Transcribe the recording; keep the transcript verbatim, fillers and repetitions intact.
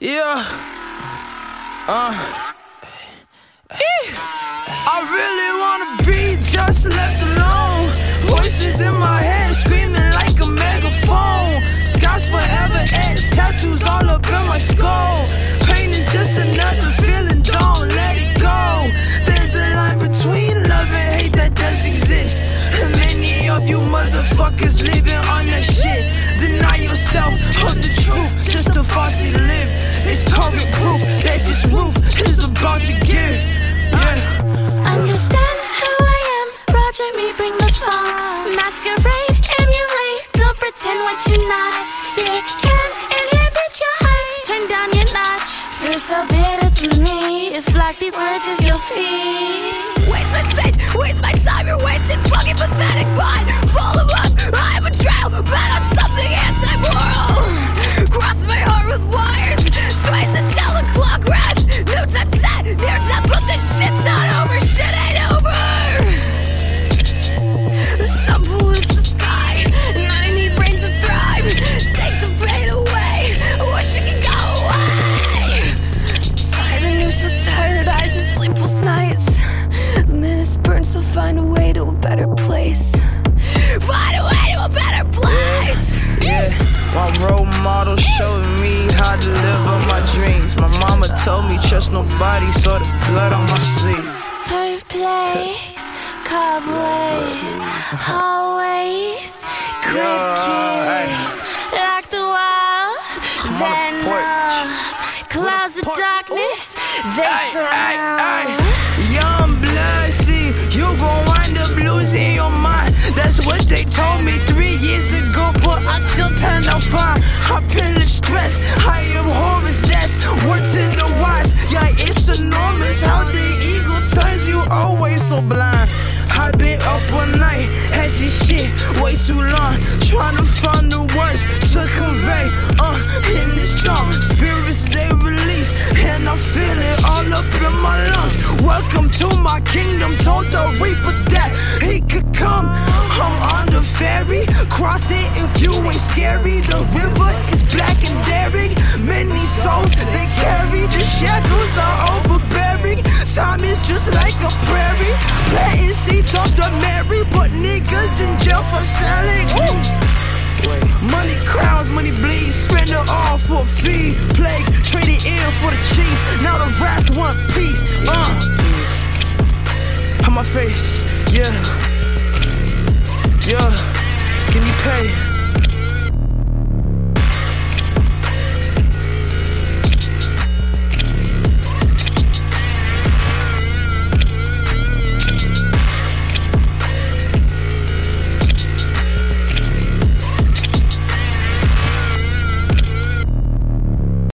Yeah. Uh. I really wanna be just left alone. Voices in my head screaming like a megaphone. Scars forever etched, tattoos all up in my skull. Pain is just another feeling, don't let it go. There's a line between love and hate that does exist. And many of you motherfuckers living on that shit. Deny yourself of the truth just to falsely live. It's current proof that this roof is about to give. Yeah. Understand who I am, project me, bring the fun. Masquerade, emulate, don't pretend what you're not. Fear can inhibit your heart, turn down your notch. Fear so bitter to me, if like these words is your feet. Waste my space, waste my time, you're wasting fucking pathetic mind. Follow up, I have a trail, bet on something anti-moral. Cross my heart with wires, squeeze until the clock rests. New time set, near death, but this shit's not over, shit ain't over. Some pollutes the sky, and I need brains to thrive. Take the pain away, I wish it could go away. Tired of news with tired eyes and sleepless nights. Minutes burn, so find a way to a better place. Find a way to a better place. Yeah, my role model showed me how to live on my dreams. My mama told me trust nobody, saw the blood on my sleeve. Perfect place, cobwebs, hallways, crickets, like the wild venom, clouds of darkness, they surround. Young blood, see, you gon' wind up losing your mind. That's what they told me three years ago, but I still turned out fine. I pillage stress, I am Horus, that's word to the wise. Yeah, it's enormous how the ego turns you always so blind. I've been up all night, had this shit way too long, trying to find the words to convey. Uh, in this song, spirits they release, and I feel it all up in my lungs. Welcome to my kingdom, told the reaper that he could come. I'm on the ferry, cross it if you ain't scary. The river is black and daring, many souls they carry. The shackles are overbearing, time is just like a prairie. Planting seeds of the Mary, but niggas in jail for selling. Ooh. Money crowns, money bleeds, spend it all for a fee. Plague, trade it in for the cheese, now the rats want peace. Uh, on my face, yeah. Yeah, can you pay?